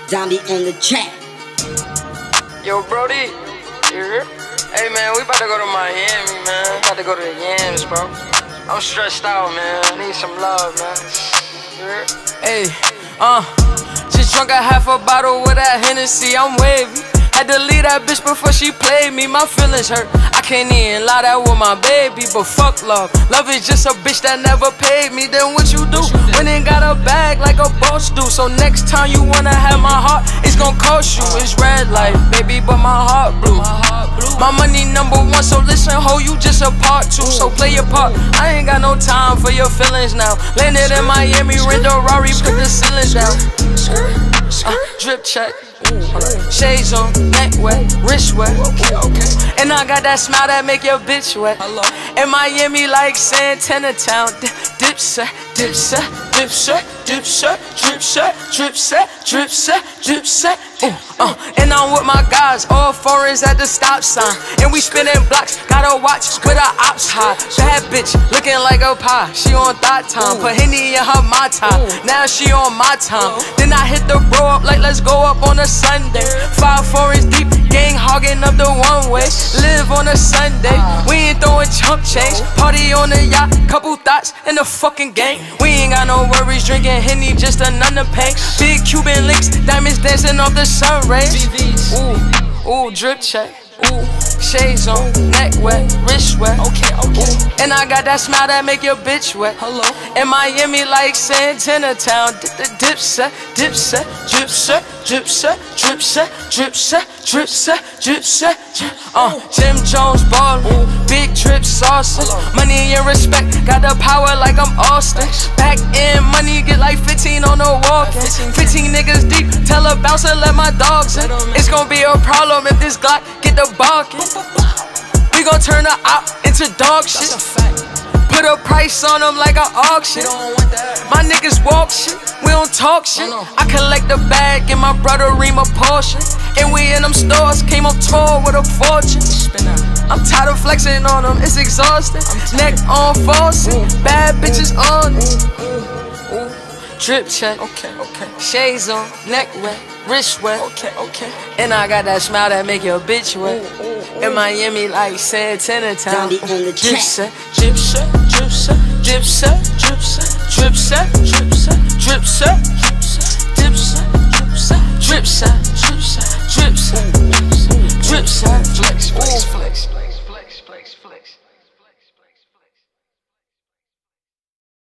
Zombie on the track. Yo, Brody, you here? Hey, man, we about to go to Miami, man. About to go to the Yams, bro. I'm stressed out, man. I need some love, man. You hear? Hey, just drunk a half a bottle with that Hennessy. I'm wavy. Had to leave that bitch before she played me. My feelings hurt. I can't even lie that with my baby, but fuck love. Love is just a bitch that never paid me. Then what you do? Went and got a bag like a boss do. So next time you wanna have my heart, it's gonna cost you. It's red light, baby, but my heart blue. My money #1, so listen, ho, you just a part 2. So play your part. I ain't got no time for your feelings now. Landed in Miami, rent a Rari, put the ceiling down. Drip check. Shades on, neck wet, wrist wet. And I got that smile that make your bitch wet. In Miami like Santana Town. Dipset, dipset, dipset, dipset, dripset, dripset, dripset, dripset. And I'm with my guys, all foreigns at the stop sign. And we spinning blocks, gotta watch with her ops high. Bad bitch, looking like a pie. She on thought time, put Henny in her my time. Now she on my time. Then I hit the bro up like let's go up on a Sunday. 5 foreigns deep, gang hogging up the one way. Live on a Sunday, we ain't throwing chump change. Party on the yacht, couple thoughts in the fucking gang. We ain't got no worries, drinking Henny, just another pain. Big Cuban links, diamonds dancing off the sun rays. Ooh, drip check. Ooh, shades on, neck wet, wrist wet. Okay. And I got that smile that make your bitch wet. Hello. In Miami like Santana Town. Dipset, dipset, dripset, dripset, dripset, dripset, dripset, dripset. Jim Jones ballin', big drip sauce. Money and respect, got the power like I'm Austin. Back in money, get like 15 on the walk-in. 15 niggas deep, tell a bouncer let my dogs in. It's gonna be a problem if this Glock get the barking. We gon' turn the op into dog shit. Put a price on them like an auction. My niggas walk shit, we don't talk shit. I collect the bag and my brother ream a portion. And we in them stores, came up tall with a fortune. I'm tired of flexing on them, it's exhausting. Neck on faucet, bad bitches on it. Drip check, okay. Shades on, neck wet, wrist wet, okay. And I got that smile that make your bitch wet. In Miami like Santana Town. Dripset, dripset, dripset, dripset, dripset, dripset, dripset, dripset, dripset, dripset, dripset, dripset, dripset, dripset, dripset.